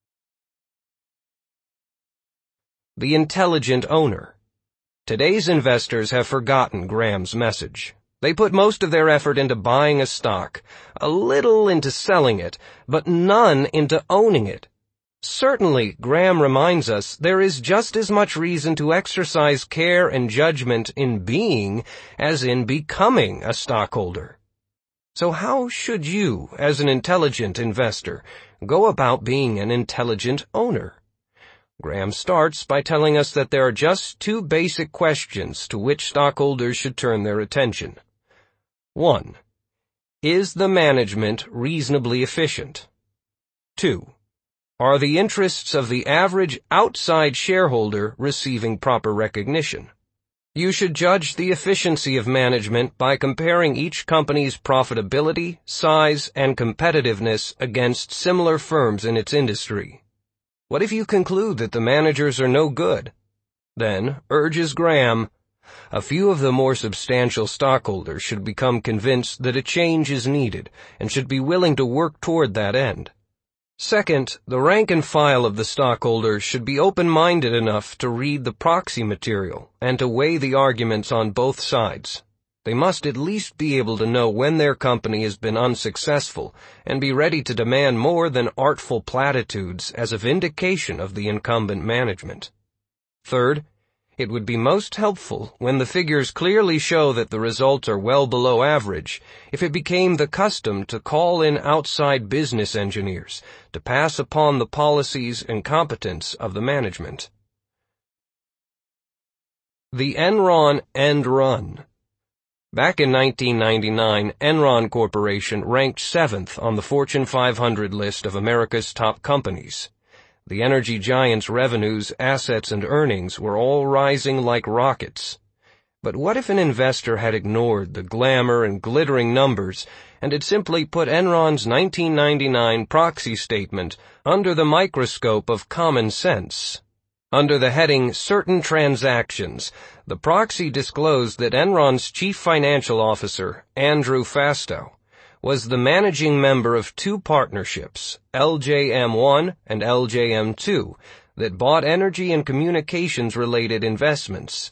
The intelligent owner. Today's investors have forgotten Graham's message. They put most of their effort into buying a stock, a little into selling it, but none into owning it. Certainly, Graham reminds us, there is just as much reason to exercise care and judgment in being as in becoming a stockholder. So how should you, as an intelligent investor, go about being an intelligent owner? Graham starts by telling us that there are just two basic questions to which stockholders should turn their attention. One, is the management reasonably efficient? Two, are the interests of the average outside shareholder receiving proper recognition? You should judge the efficiency of management by comparing each company's profitability, size, and competitiveness against similar firms in its industry. What if you conclude that the managers are no good? Then, urges Graham, a few of the more substantial stockholders should become convinced that a change is needed and should be willing to work toward that end. Second, the rank and file of the stockholders should be open-minded enough to read the proxy material and to weigh the arguments on both sides. They must at least be able to know when their company has been unsuccessful and be ready to demand more than artful platitudes as a vindication of the incumbent management. Third, it would be most helpful when the figures clearly show that the results are well below average if it became the custom to call in outside business engineers to pass upon the policies and competence of the management. The Enron End Run. Back in nineteen ninety-nine, Enron Corporation ranked seventh on the Fortune five hundred list of America's top companies. The energy giant's revenues, assets, and earnings were all rising like rockets. But what if an investor had ignored the glamour and glittering numbers and had simply put Enron's nineteen ninety-nine proxy statement under the microscope of common sense? Under the heading Certain Transactions, the proxy disclosed that Enron's chief financial officer, Andrew Fastow, was the managing member of two partnerships, L J M one and L J M two, that bought energy and communications-related investments.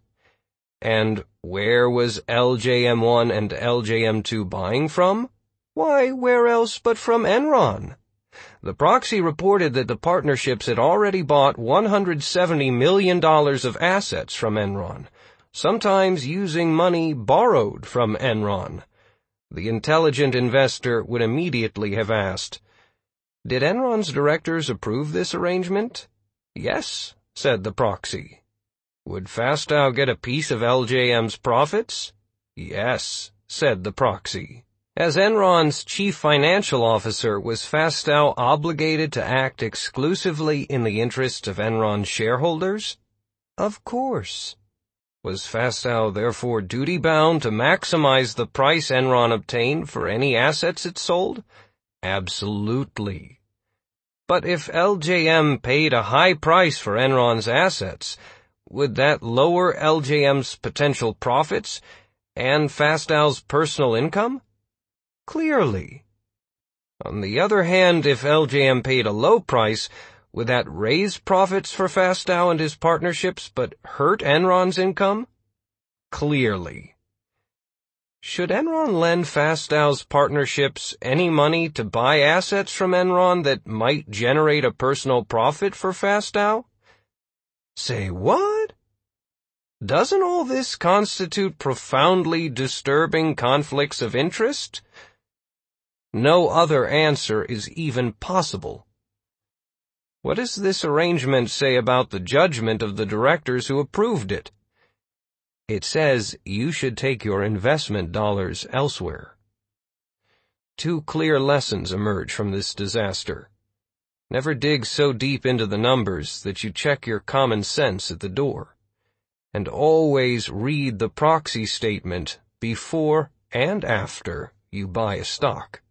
And where was L J M one and L J M two buying from? Why, where else but from Enron? The proxy reported that the partnerships had already bought one hundred seventy million dollars of assets from Enron, sometimes using money borrowed from Enron. The intelligent investor would immediately have asked, "Did Enron's directors approve this arrangement?" "Yes," said the proxy. "Would Fastow get a piece of L J M's profits?" "Yes," said the proxy. As Enron's chief financial officer, was Fastow obligated to act exclusively in the interests of Enron's shareholders? Of course. Was Fastow therefore duty-bound to maximize the price Enron obtained for any assets it sold? Absolutely. But if L J M paid a high price for Enron's assets, would that lower L J M's potential profits and Fastow's personal income? Clearly. On the other hand, if L J M paid a low price, would that raise profits for Fastow and his partnerships but hurt Enron's income? Clearly. Should Enron lend Fastow's partnerships any money to buy assets from Enron that might generate a personal profit for Fastow? Say what? Doesn't all this constitute profoundly disturbing conflicts of interest? No other answer is even possible. What does this arrangement say about the judgment of the directors who approved it? It says you should take your investment dollars elsewhere. Two clear lessons emerge from this disaster. Never dig so deep into the numbers that you check your common sense at the door. And always read the proxy statement before and after you buy a stock.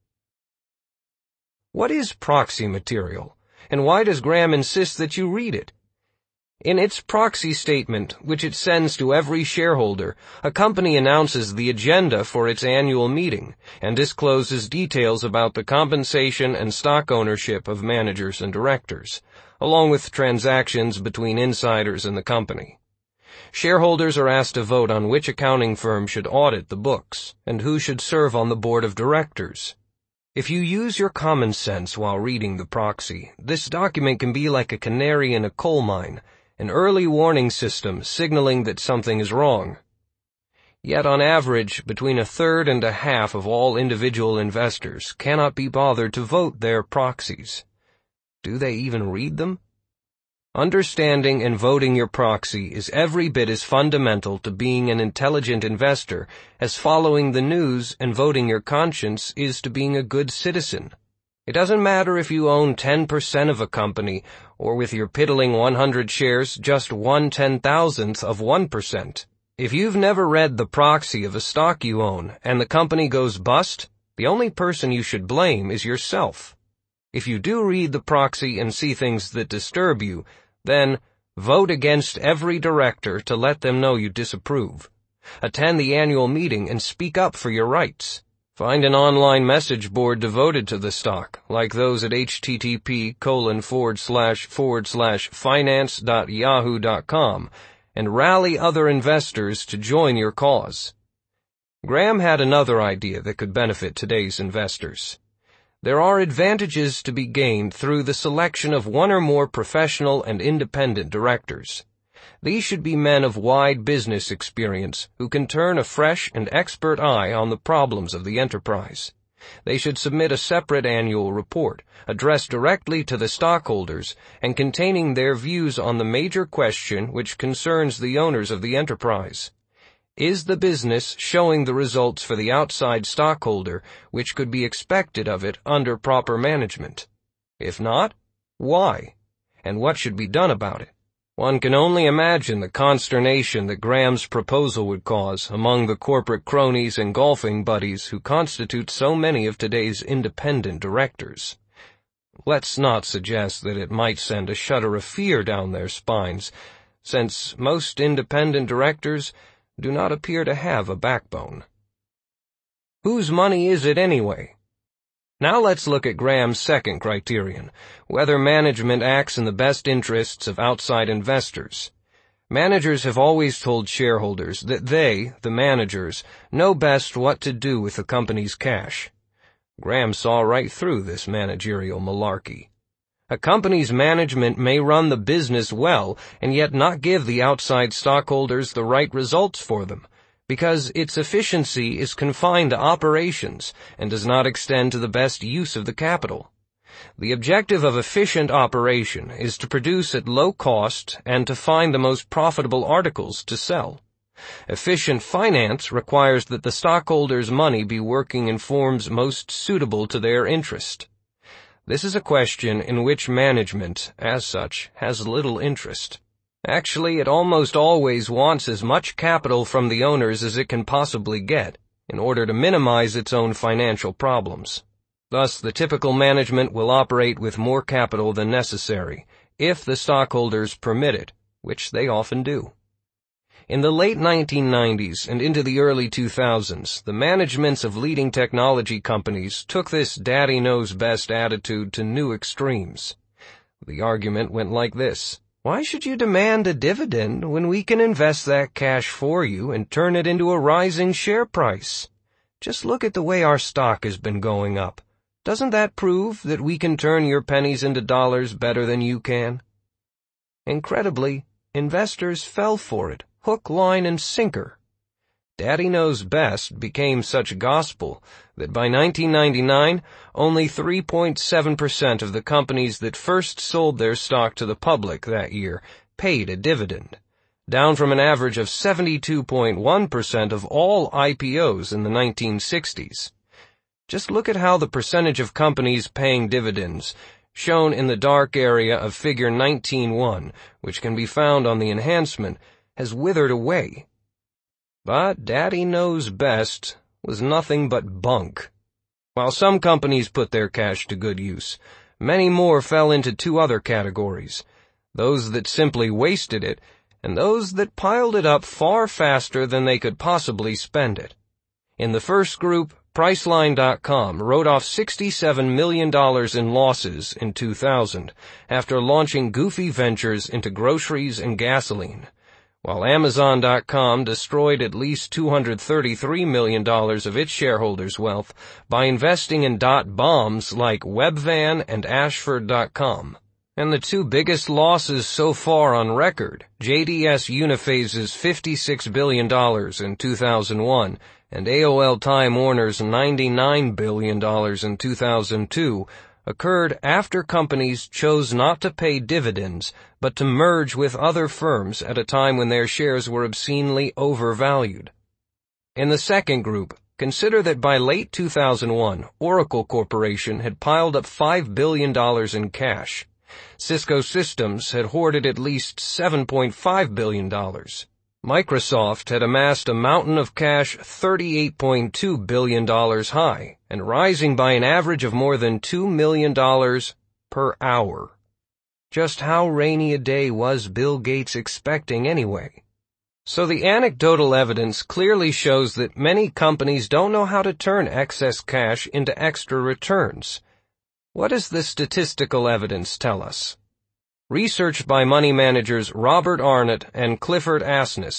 What is proxy material, and why does Graham insist that you read it? In its proxy statement, which it sends to every shareholder, a company announces the agenda for its annual meeting and discloses details about the compensation and stock ownership of managers and directors, along with transactions between insiders and the company. Shareholders are asked to vote on which accounting firm should audit the books and who should serve on the board of directors. If you use your common sense while reading the proxy, this document can be like a canary in a coal mine, an early warning system signaling that something is wrong. Yet on average, between a third and a half of all individual investors cannot be bothered to vote their proxies. Do they even read them? Understanding and voting your proxy is every bit as fundamental to being an intelligent investor as following the news and voting your conscience is to being a good citizen. It doesn't matter if you own ten percent of a company or with your piddling one hundred shares just one ten-thousandth of one percent. If you've never read the proxy of a stock you own and the company goes bust, the only person you should blame is yourself. If you do read the proxy and see things that disturb you, then vote against every director to let them know you disapprove. Attend the annual meeting and speak up for your rights. Find an online message board devoted to the stock, like those at http colon forward slash forward slash finance dot yahoo dot com, and rally other investors to join your cause. Graham had another idea that could benefit today's investors. There are advantages to be gained through the selection of one or more professional and independent directors. These should be men of wide business experience who can turn a fresh and expert eye on the problems of the enterprise. They should submit a separate annual report, addressed directly to the stockholders and containing their views on the major question which concerns the owners of the enterprise. Is the business showing the results for the outside stockholder which could be expected of it under proper management? If not, why? And what should be done about it? One can only imagine the consternation that Graham's proposal would cause among the corporate cronies and golfing buddies who constitute so many of today's independent directors. Let's not suggest that it might send a shudder of fear down their spines, since most independent directors do not appear to have a backbone. Whose money is it anyway? Now let's look at Graham's second criterion, whether management acts in the best interests of outside investors. Managers have always told shareholders that they, the managers, know best what to do with the company's cash. Graham saw right through this managerial malarkey. A company's management may run the business well and yet not give the outside stockholders the right results for them, because its efficiency is confined to operations and does not extend to the best use of the capital. The objective of efficient operation is to produce at low cost and to find the most profitable articles to sell. Efficient finance requires that the stockholders' money be working in forms most suitable to their interest. This is a question in which management, as such, has little interest. Actually, it almost always wants as much capital from the owners as it can possibly get, in order to minimize its own financial problems. Thus, the typical management will operate with more capital than necessary, if the stockholders permit it, which they often do. In the late nineteen nineties and into the early two thousands, the managements of leading technology companies took this daddy knows best attitude to new extremes. The argument went like this: why should you demand a dividend when we can invest that cash for you and turn it into a rising share price? Just look at the way our stock has been going up. Doesn't that prove that we can turn your pennies into dollars better than you can? Incredibly, investors fell for it, hook, line, and sinker. Daddy Knows Best became such gospel that by nineteen ninety-nine, only three point seven percent of the companies that first sold their stock to the public that year paid a dividend, down from an average of seventy-two point one percent of all I P Os in the nineteen sixties. Just look at how the percentage of companies paying dividends, shown in the dark area of figure nineteen one, which can be found on the enhancement, has withered away. But Daddy Knows Best was nothing but bunk. While some companies put their cash to good use, many more fell into two other categories: those that simply wasted it, and those that piled it up far faster than they could possibly spend it. In the first group, Priceline dot com wrote off sixty-seven million dollars in losses in two thousand after launching goofy ventures into groceries and gasoline, while Amazon dot com destroyed at least two hundred thirty-three million dollars of its shareholders' wealth by investing in dot bombs like Webvan and Ashford dot com. And the two biggest losses so far on record, J D S Uniphase's fifty-six billion dollars in two thousand one and A O L Time Warner's ninety-nine billion dollars in two thousand two, occurred after companies chose not to pay dividends, but to merge with other firms at a time when their shares were obscenely overvalued. In the second group, consider that by late two thousand one, Oracle Corporation had piled up five billion dollars in cash. Cisco Systems had hoarded at least seven point five billion dollars. Microsoft had amassed a mountain of cash thirty-eight point two billion dollars high and rising by an average of more than two million dollars per hour. Just how rainy a day was Bill Gates expecting anyway? So the anecdotal evidence clearly shows that many companies don't know how to turn excess cash into extra returns. What does the statistical evidence tell us? Research by money managers Robert Arnott and Clifford Asness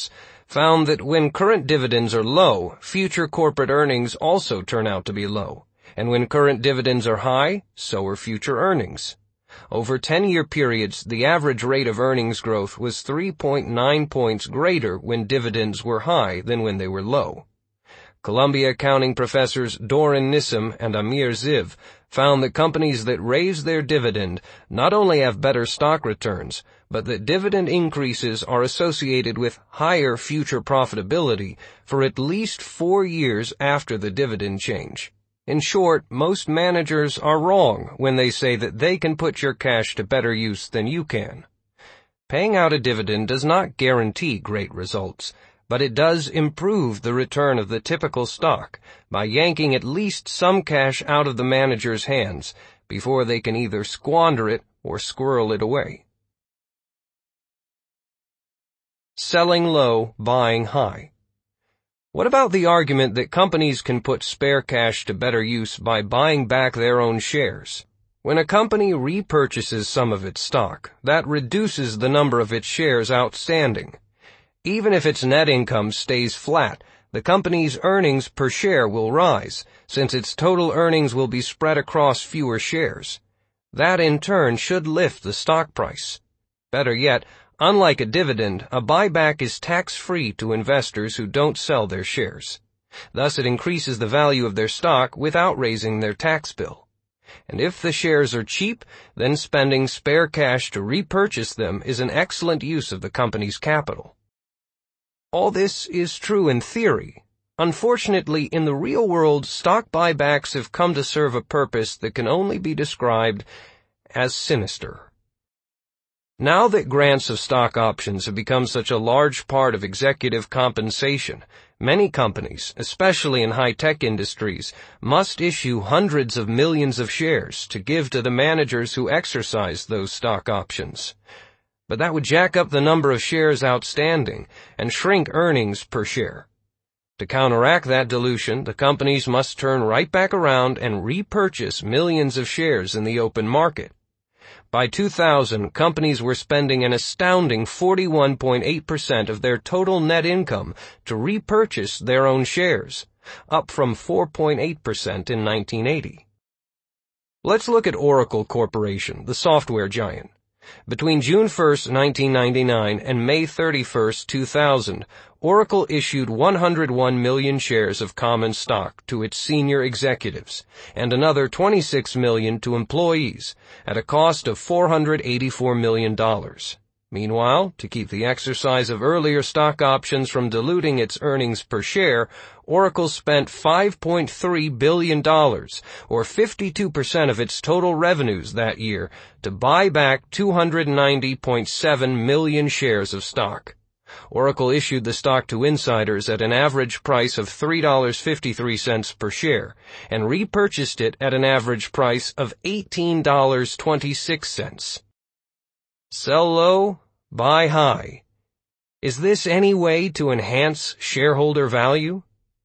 found that when current dividends are low, future corporate earnings also turn out to be low. And when current dividends are high, so are future earnings. Over ten-year periods, the average rate of earnings growth was three point nine points greater when dividends were high than when they were low. Columbia accounting professors Doron Nissim and Amir Ziv found that companies that raise their dividend not only have better stock returns, but that dividend increases are associated with higher future profitability for at least four years after the dividend change. In short, most managers are wrong when they say that they can put your cash to better use than you can. Paying out a dividend does not guarantee great results, but it does improve the return of the typical stock by yanking at least some cash out of the manager's hands before they can either squander it or squirrel it away. Selling low, buying high. What about the argument that companies can put spare cash to better use by buying back their own shares? When a company repurchases some of its stock, that reduces the number of its shares outstanding. Even if its net income stays flat, the company's earnings per share will rise, since its total earnings will be spread across fewer shares. That in turn should lift the stock price. Better yet, unlike a dividend, a buyback is tax-free to investors who don't sell their shares. Thus, it increases the value of their stock without raising their tax bill. And if the shares are cheap, then spending spare cash to repurchase them is an excellent use of the company's capital. All this is true in theory. Unfortunately, in the real world, stock buybacks have come to serve a purpose that can only be described as sinister. Now that grants of stock options have become such a large part of executive compensation, many companies, especially in high-tech industries, must issue hundreds of millions of shares to give to the managers who exercise those stock options. But that would jack up the number of shares outstanding and shrink earnings per share. To counteract that dilution, the companies must turn right back around and repurchase millions of shares in the open market. By two thousand, companies were spending an astounding forty-one point eight percent of their total net income to repurchase their own shares, up from four point eight percent in nineteen eighty. Let's look at Oracle Corporation, the software giant. Between June first, nineteen ninety-nine and May thirty-first, two thousand, Oracle issued one hundred one million shares of common stock to its senior executives and another twenty-six million to employees at a cost of four hundred eighty-four million dollars. Meanwhile, to keep the exercise of earlier stock options from diluting its earnings per share, Oracle spent five point three billion dollars, or fifty-two percent of its total revenues that year, to buy back two hundred ninety point seven million shares of stock. Oracle issued the stock to insiders at an average price of three dollars and fifty-three cents per share, and repurchased it at an average price of eighteen dollars and twenty-six cents. Sell low, buy high. Is this any way to enhance shareholder value?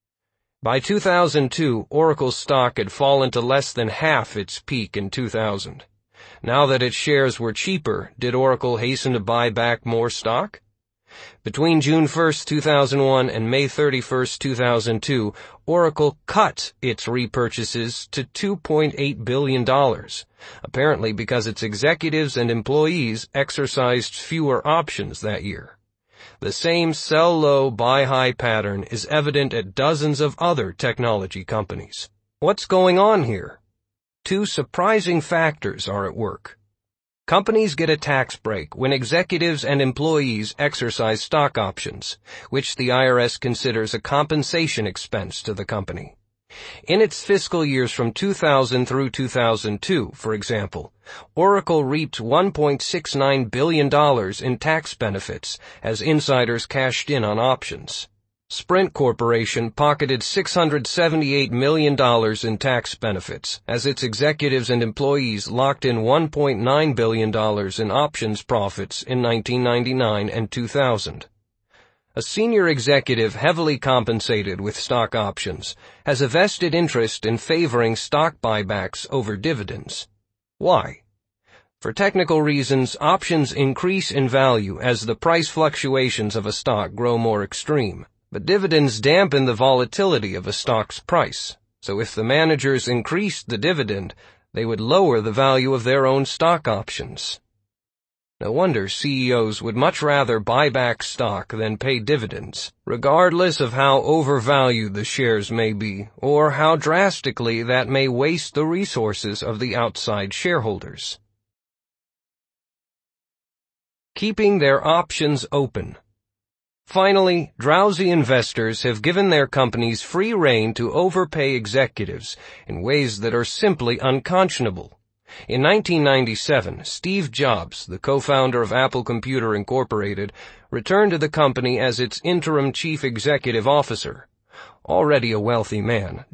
By two thousand two, Oracle's stock had fallen to less than half its peak in two thousand. Now that its shares were cheaper, did Oracle hasten to buy back more stock? Between June first, two thousand one and May thirty-first, two thousand two, Oracle cut its repurchases to two point eight billion dollars, apparently because its executives and employees exercised fewer options that year. The same sell low, buy high pattern is evident at dozens of other technology companies. What's going on here? Two surprising factors are at work. Companies get a tax break when executives and employees exercise stock options, which the I R S considers a compensation expense to the company. In its fiscal years from two thousand through two thousand two, for example, Oracle reaped one point six nine billion dollars in tax benefits as insiders cashed in on options. Sprint Corporation pocketed six hundred seventy-eight million dollars in tax benefits as its executives and employees locked in one point nine billion dollars in options profits in nineteen ninety-nine and two thousand. A senior executive heavily compensated with stock options has a vested interest in favoring stock buybacks over dividends. Why? For technical reasons, options increase in value as the price fluctuations of a stock grow more extreme, but dividends dampen the volatility of a stock's price. So if the managers increased the dividend, they would lower the value of their own stock options. No wonder C E Os would much rather buy back stock than pay dividends, regardless of how overvalued the shares may be, or how drastically that may waste the resources of the outside shareholders. Keeping their options open. Finally, drowsy investors have given their companies free rein to overpay executives in ways that are simply unconscionable. In nineteen ninety-seven, Steve Jobs, the co-founder of Apple Computer Incorporated, returned to the company as its interim chief executive officer. Already a wealthy man,